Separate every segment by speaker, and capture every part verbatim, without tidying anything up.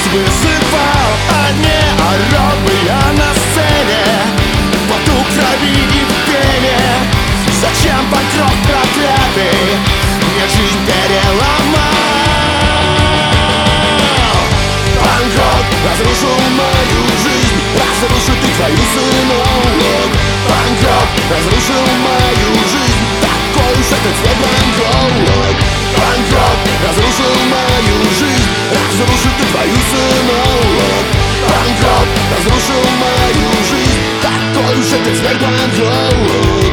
Speaker 1: вызывал, а не орал бы я на сцене. В поту, крови и в пене. Зачем покров проклятый мне жизнь переломал? Панк-рок разрушил мою жизнь, разрушит и твою, сынок. Панк-рок разрушил мою жизнь, такой уж этот цвет панк-рок. Панк-рок разрушил мою жизнь, разрушит и твою, сынок. Панк-рок разрушил мою жизнь, такой уж этот цвет панк-рок.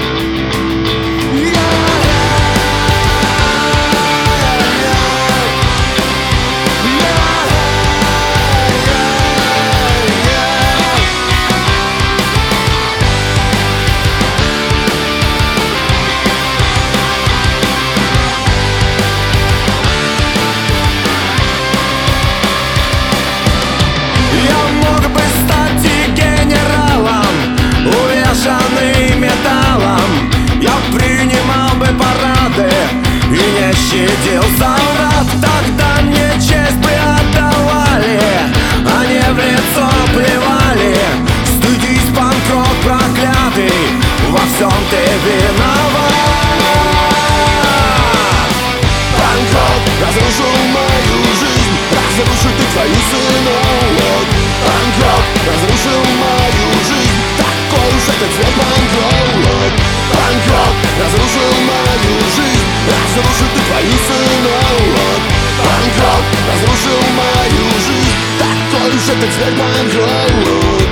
Speaker 2: Щадил солдат, тогда мне честь бы отдавали, а не в лицо плевали. Стыдись, панк-рок проклятый, во всем ты виноват.
Speaker 1: Панк-рок разрушил мою жизнь, разрушит и твою, сынок. Панк-рок разрушил мою жизнь, такой уж этот цвет панк-рок. Панк-рок разрушил мою жизнь, разрушит и твою, сынок. Панк-рок разрушил мою жизнь, такой уж этот цвет панк-рок.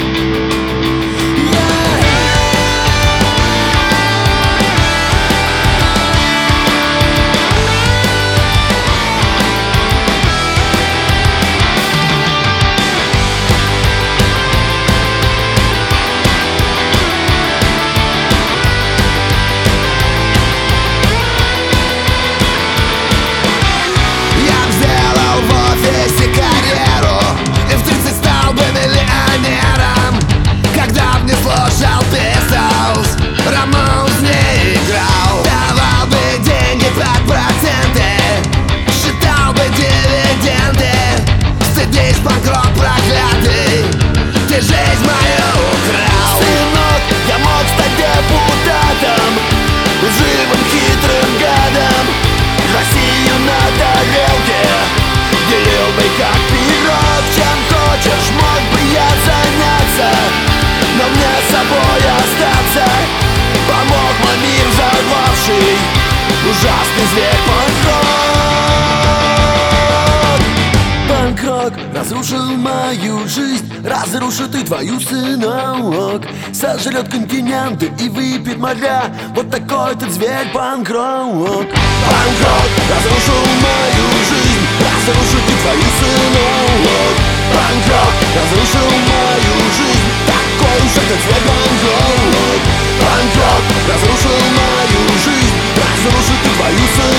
Speaker 1: Ужасный зверь панк-рок. Панк-рок разрушил мою жизнь, разрушит и твою, сынок. Сожрет континенты и выпьет моря, вот такой ты зверь панк-рок. Панк-рок разрушил мою жизнь, разрушит и твою, сынок. Панк-рок разрушил мою жизнь, такой уж этот цвет панк-рок. Панк-рок разрушил мою жизнь, разрушит и твою, сынок.